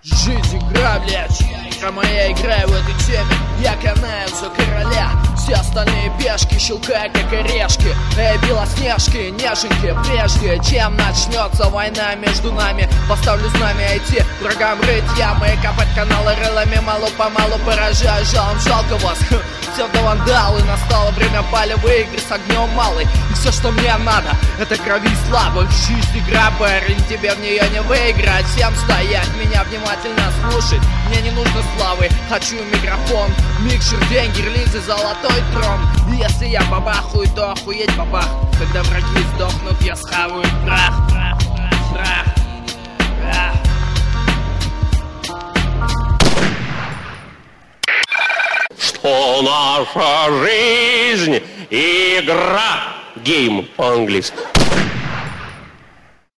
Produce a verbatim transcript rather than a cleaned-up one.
Жизнь игра, блядь. А моя играю в этой теме. Я канаю за короля. Все остальные пешки щелкают как орешки. Эй, белоснежки, неженьки, прежде чем начнется война между нами, поставлю знамя идти врагам рыть ямы и копать каналы рылами. Мало-помалу поражаю жалом, жалко вас, псевдовандалы. Настало время полевой игры с огнем малый. И все, что мне надо, это крови и славы. Жизнь игра, парень, тебе в нее не выиграть. Всем стоять, меня внимательно слушать. Мне не нужно славы, хочу микрофон, микшер, деньги, релизы, золотой трон. И если я бабахую, то охуеть бабах. Когда враги сдохнут, я схаваю прах, прах, прах, прах. Что наша жизнь игра. Гейм по-английски.